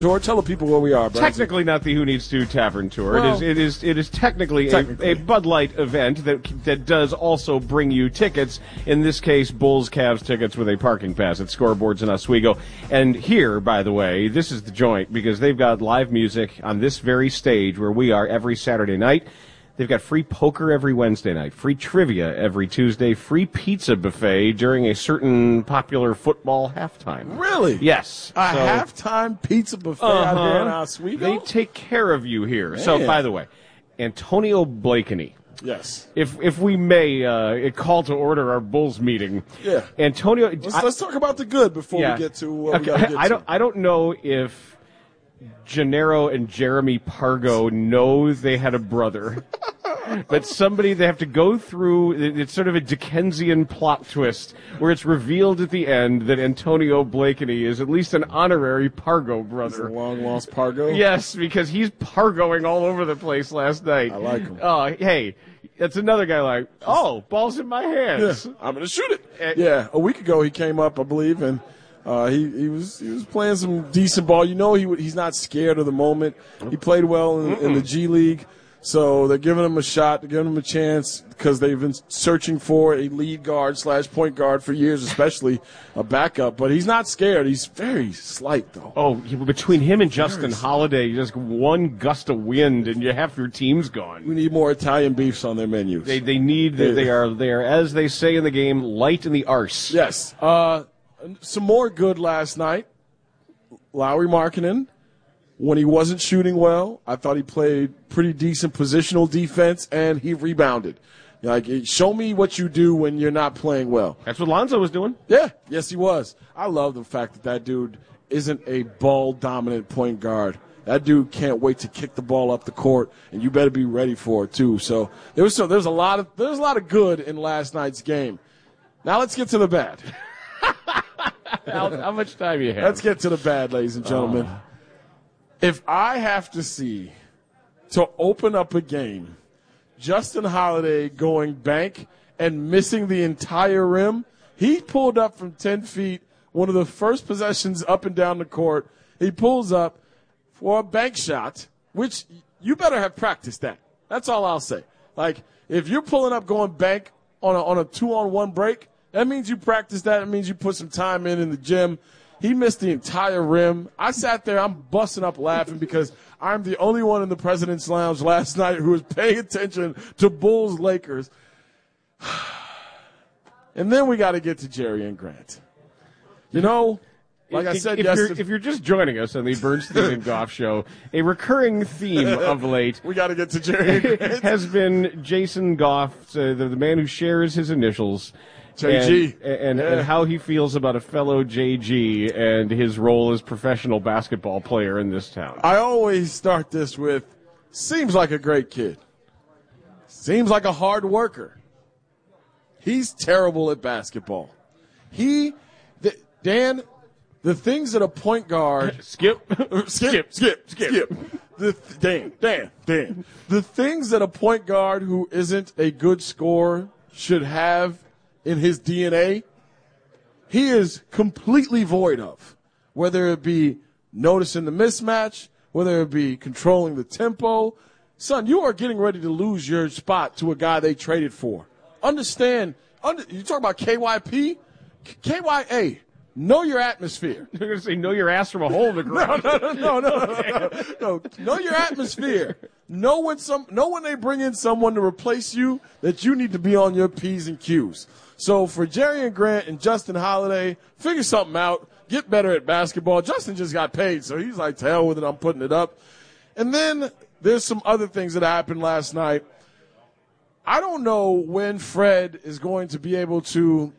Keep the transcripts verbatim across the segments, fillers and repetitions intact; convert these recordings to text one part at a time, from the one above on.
Tour. Tell the people where we are, Brad. Technically not the Who Needs To Tavern Tour. Well, it is it is it is technically, technically. A, a Bud Light event that that does also bring you tickets. In this case, Bulls Cavs tickets with a parking pass at Scoreboards in Oswego. And here, by the way, this is the joint because they've got live music on this very stage where we are every Saturday night. They've got free poker every Wednesday night, free trivia every Tuesday, free pizza buffet during a certain popular football halftime. Really? Yes. A so, halftime pizza buffet uh-huh. out here in Oswego? They take care of you here. Man. So, by the way, Antonio Blakeney. Yes. If if we may uh, call to order our Bulls meeting. Yeah. Antonio. Let's, I, let's talk about the good before yeah. we get to what okay, we got to get I don't. to. I don't know if Gennaro and Jeremy Pargo know they had a brother. But somebody they have to go through, it's sort of a Dickensian plot twist where it's revealed at the end that Antonio Blakeney is at least an honorary Pargo brother. He's a long-lost Pargo? Yes, because he's Pargoing all over the place last night. I like him. Oh, hey, that's another guy like, oh, ball's in my hands. Yeah, I'm going to shoot it. And, yeah, a week ago he came up, I believe, and uh, he, he was he was playing some decent ball. You know he he's not scared of the moment. He played well in, in the G League. So they're giving him a shot, they're giving him a chance because they've been searching for a lead guard slash point guard for years, especially a backup. But he's not scared. He's very slight, though. Oh, between him and Justin Holiday, just one gust of wind and you half your team's gone. We need more Italian beefs on their menus. They they need they, they are they are as they say in the game, light in the arse. Yes. Uh, some more good last night. Lauri Markkanen. When he wasn't shooting well, I thought he played pretty decent positional defense, and he rebounded. Like, show me what you do when you're not playing well. That's what Lonzo was doing. Yeah, yes, he was. I love the fact that that dude isn't a ball-dominant point guard. That dude can't wait to kick the ball up the court, and you better be ready for it too. So there was so there's a lot of there's a lot of good in last night's game. Now let's get to the bad. how, how much time do you have? Let's get to the bad, ladies and gentlemen. Uh. If I have to see, to open up a game, Justin Holiday going bank and missing the entire rim, he pulled up from ten feet, one of the first possessions up and down the court. He pulls up for a bank shot, which you better have practiced that. That's all I'll say. Like, if you're pulling up going bank on a, on a two-on-one break, that means you practiced that. It means you put some time in in the gym. He missed the entire rim. I sat there, I'm busting up laughing because I'm the only one in the President's Lounge last night who was paying attention to Bulls Lakers. And then we got to get to Jerry and Grant. You know, like if, I said if yesterday. You're, if you're just joining us on the Bernstein and Goff Show, a recurring theme of late. We got to get to Jerry and Grant. Has been Jason Goff, uh, the, the man who shares his initials. J G. And, and, yeah. and how he feels about a fellow J G and his role as professional basketball player in this town. I always start this with, seems like a great kid. Seems like a hard worker. He's terrible at basketball. He, the, Dan, the things that a point guard. skip. skip, skip, skip, skip. The, Dan, Dan, Dan. The things that a point guard who isn't a good scorer should have in his D N A, he is completely void of. Whether it be noticing the mismatch, whether it be controlling the tempo. Son, you are getting ready to lose your spot to a guy they traded for. Understand, under, you talk about K Y P? K Y A, know your atmosphere. You're going to say know your ass from a hole in the ground. no, no, no, no, no, no, no, no. Know your atmosphere. Know when some, know when they bring in someone to replace you that you need to be on your P's and Q's. So for Jerry and Grant and Justin Holiday, figure something out. Get better at basketball. Justin just got paid, so he's like, to hell with it, I'm putting it up. And then there's some other things that happened last night. I don't know when Fred is going to be able to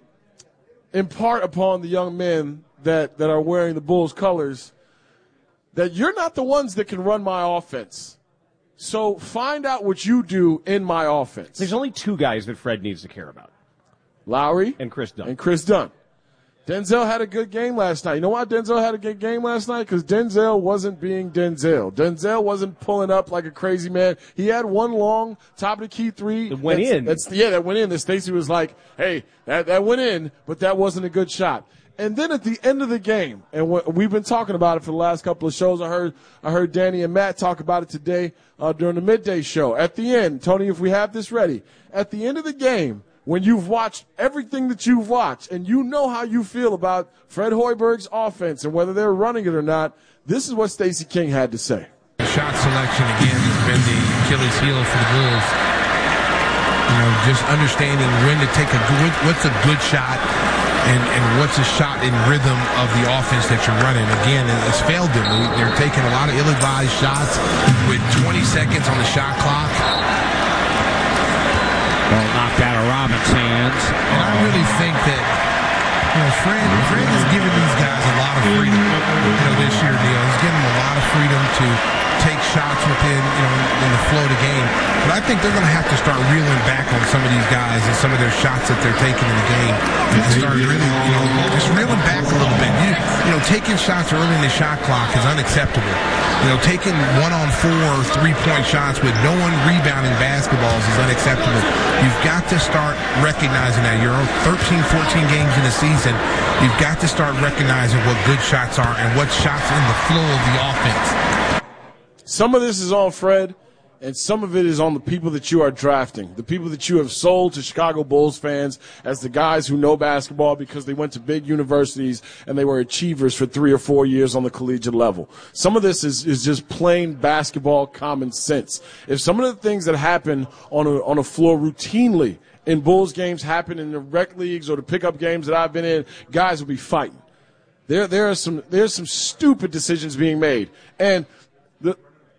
impart upon the young men that, that are wearing the Bulls colors that you're not the ones that can run my offense. So find out what you do in my offense. There's only two guys that Fred needs to care about. Lowry and Chris Dunn. And Chris Dunn. Denzel had a good game last night. You know why Denzel had a good game last night? Because Denzel wasn't being Denzel. Denzel wasn't pulling up like a crazy man. He had one long top of the key three. That went that's, in. That's, yeah, that went in. That Stacey was like, hey, that, that went in, but that wasn't a good shot. And then at the end of the game, and we've been talking about it for the last couple of shows. I heard I heard Danny and Matt talk about it today uh, during the midday show. At the end, Tony, if we have this ready, at the end of the game, when you've watched everything that you've watched and you know how you feel about Fred Hoiberg's offense and whether they're running it or not, this is what Stacey King had to say. Shot selection, again, has been the Achilles heel for the Bulls. You know, just understanding when to take a good, what's a good shot and, and what's a shot in rhythm of the offense that you're running. Again, it's failed them. They're taking a lot of ill-advised shots with twenty seconds on the shot clock. Ball knocked out of Robin's hands. And I really think that, you know, Fred, Fred has given these guys a lot of freedom, you know, this year, Neil. He's given them a lot of freedom to take shots within, you know, in the flow of the game. But I think they're going to have to start reeling back on some of these guys and some of their shots that they're taking in the game. And start really, you know, just reeling back a little bit. You, you know, taking shots early in the shot clock is unacceptable. You know, taking one-on-four three-point shots with no one rebounding basketballs is unacceptable. You've got to start recognizing that. You're thirteen, fourteen games in the season. You've got to start recognizing what good shots are and what shots in the flow of the offense. Some of this is on Fred, and some of it is on the people that you are drafting, the people that you have sold to Chicago Bulls fans as the guys who know basketball because they went to big universities and they were achievers for three or four years on the collegiate level. Some of this is, is just plain basketball common sense. If some of the things that happen on a, on a floor routinely in Bulls games happen in the rec leagues or the pickup games that I've been in, guys will be fighting. There, there are some, there's some stupid decisions being made. And the,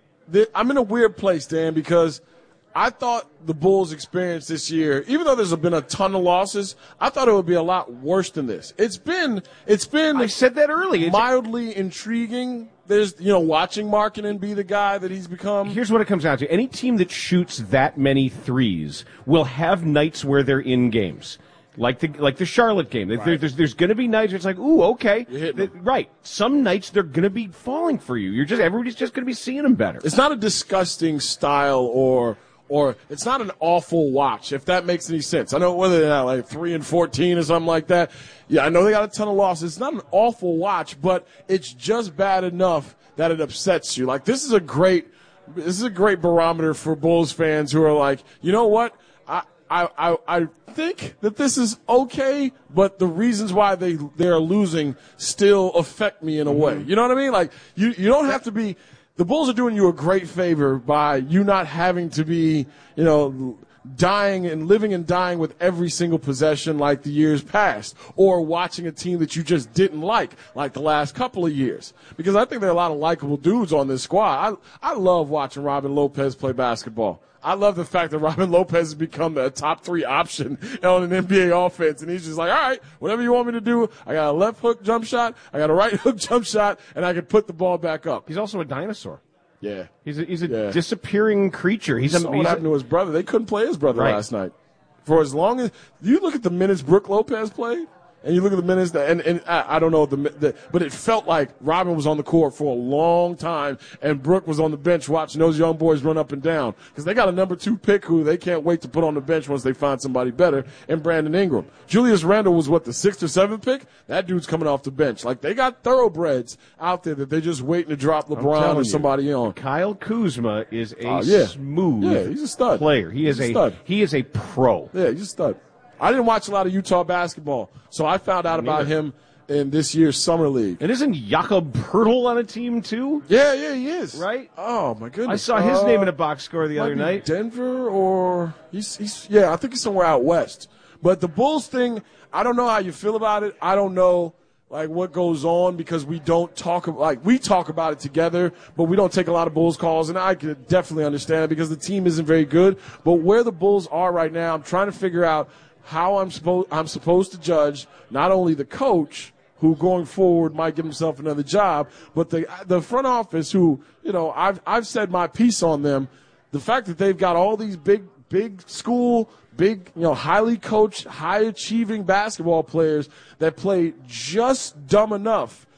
I'm in a weird place, Dan, because I thought the Bulls' experience this year, even though there's been a ton of losses, I thought it would be a lot worse than this. It's been, it's been. I said that early. Mildly intriguing. There's, you know, watching Markkanen be the guy that he's become. Here's what it comes down to: any team that shoots that many threes will have nights where they're in games. Like the like the Charlotte game. Right. There, there's there's going to be nights where it's like, ooh, okay. The, right. Some nights they're going to be falling for you. You're just everybody's just going to be seeing them better. It's not a disgusting style or or it's not an awful watch, if that makes any sense. I know whether they're not like three and fourteen or something like that. Yeah, I know they got a ton of losses. It's not an awful watch, but it's just bad enough that it upsets you. Like this is a great this is a great barometer for Bulls fans who are like, you know what? I I, I, I think that this is okay, but the reasons why they they're losing still affect me in a way. You know what I mean? Like you, you don't have to be. The Bulls are doing you a great favor by you not having to be, you know, dying and living and dying with every single possession like the years past, or watching a team that you just didn't like, like the last couple of years. Because I think there are a lot of likable dudes on this squad. I I love watching Robin Lopez play basketball. I love the fact that Robin Lopez has become a top three option on an N B A offense. And he's just like, all right, whatever you want me to do, I got a left hook jump shot, I got a right hook jump shot, and I can put the ball back up. He's also a dinosaur. Yeah. He's a, he's a yeah. disappearing creature. He's you a, saw he's what a, happened to his brother. They couldn't play his brother right. last night. For as long as – you look at the minutes Brook Lopez played, and you look at the minutes that, and, and I, I don't know, the, the, but it felt like Robin was on the court for a long time, and Brook was on the bench watching those young boys run up and down. Because they got a number two pick who they can't wait to put on the bench once they find somebody better, and Brandon Ingram. Julius Randle was, what, the sixth or seventh pick? That dude's coming off the bench. Like, they got thoroughbreds out there that they're just waiting to drop LeBron or somebody you, on. Kyle Kuzma is a uh, yeah. smooth yeah, he's a stud. player. He he's is a, a stud. He is a pro. Yeah, he's a stud. I didn't watch a lot of Utah basketball, so I found out about him in this year's summer league. And isn't Jakob Poeltl on a team too? Yeah, yeah, he is. Right? Oh my goodness! I saw his uh, name in a box score the other night. Denver, or he's he's yeah, I think he's somewhere out west. But the Bulls thing, I don't know how you feel about it. I don't know like what goes on because we don't talk like we talk about it together, but we don't take a lot of Bulls calls, and I can definitely understand it because the team isn't very good. But where the Bulls are right now, I'm trying to figure out how I'm supposed I'm supposed to judge not only the coach, who going forward might give himself another job, but the the front office, who, you know, I've I've said my piece on them. The fact that they've got all these big big school, big, you know, highly coached, high achieving basketball players that play just dumb enough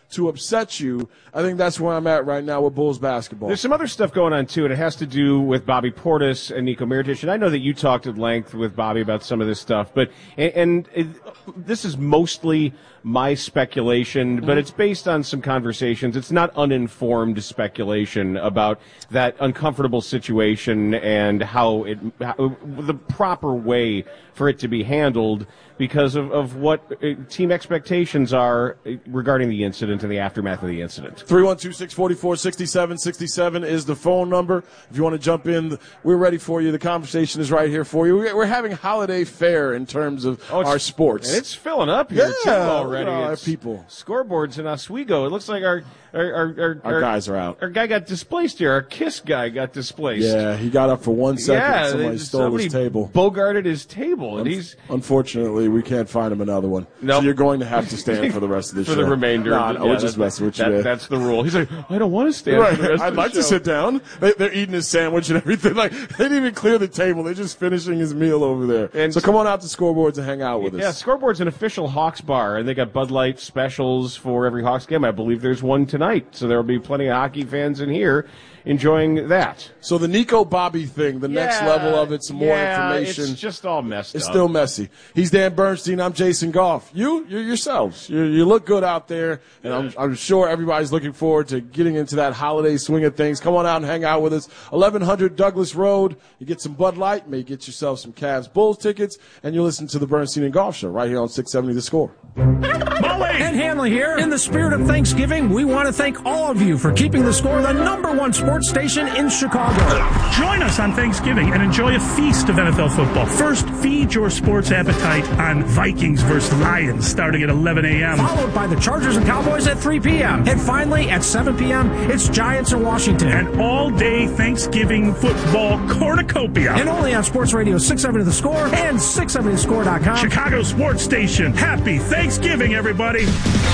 to upset you. I think that's where I'm at right now with Bulls basketball. There's some other stuff going on, too, and it has to do with Bobby Portis and Nico Mirotic. And I know that you talked at length with Bobby about some of this stuff, but and, and it, this is mostly my speculation, but it's based on some conversations. It's not uninformed speculation about that uncomfortable situation and how it, how, the proper way for it to be handled because of, of what team expectations are regarding the incident and the aftermath of the incident. three one two, six four four, six seven six seven is the phone number. If you want to jump in, we're ready for you. The conversation is right here for you. We're having holiday fare in terms of oh, our sports. And it's filling up here, yeah, too, already. Our people. Scoreboards in Oswego. It looks like our our, our, our, our guys are out. Our guy got displaced here. Our KISS guy got displaced. Yeah, he got up for one second. Yeah, somebody stole somebody his table. Bogarted his table, and he's unfortunately we can't find him another one. Nope. So you're going to have to stand for the rest of the for show. For the remainder. Nah, of the, no, yeah, we're just messing with you. That, that's the rule. He's like, I don't want to stand right. for the rest I'd of the like show. to sit down. They, they're eating his sandwich and everything. Like they didn't even clear the table. They're just finishing his meal over there. And so come on out to Scoreboards and hang out with yeah, us. Yeah, Scoreboard's an official Hawks bar, and they got Bud Light specials for every Hawks game. I believe there's one tonight, so there will be plenty of hockey fans in here enjoying that. So the Nico Bobby thing, the yeah, next level of it, some more yeah, information. It's just all messed it's up. It's still messy. He's Dan Bernstein. I'm Jason Goff. You, you yourselves. You, you look good out there, and I'm, I'm sure everybody's looking forward to getting into that holiday swing of things. Come on out and hang out with us. eleven hundred Douglas Road. You get some Bud Light, maybe get yourself some Cavs Bulls tickets, and you listen to the Bernstein and Goff Show right here on six seventy The Score. Ed Hanley here. In the spirit of Thanksgiving, we want to thank all of you for keeping The Score the number one sports station in Chicago. Join us on Thanksgiving and enjoy a feast of N F L football. First, feed your sports appetite on Vikings versus Lions starting at eleven a.m. Followed by the Chargers and Cowboys at three p.m. And finally, at seven p.m., it's Giants and Washington. An all-day Thanksgiving football cornucopia. And only on Sports Radio six seventy The Score and six seventy the score dot com. Chicago Sports Station. Happy Thanksgiving, everybody.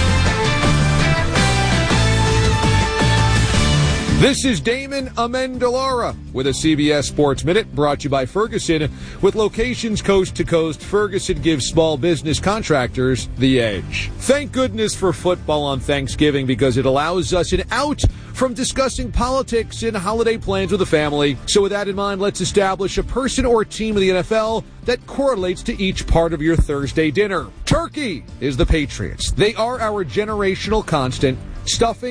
This is Damon Amendolara with a C B S Sports Minute brought to you by Ferguson. With locations coast to coast, Ferguson gives small business contractors the edge. Thank goodness for football on Thanksgiving because it allows us an out from discussing politics and holiday plans with the family. So with that in mind, let's establish a person or team in the N F L that correlates to each part of your Thursday dinner. Turkey is the Patriots. They are our generational constant. Stuffing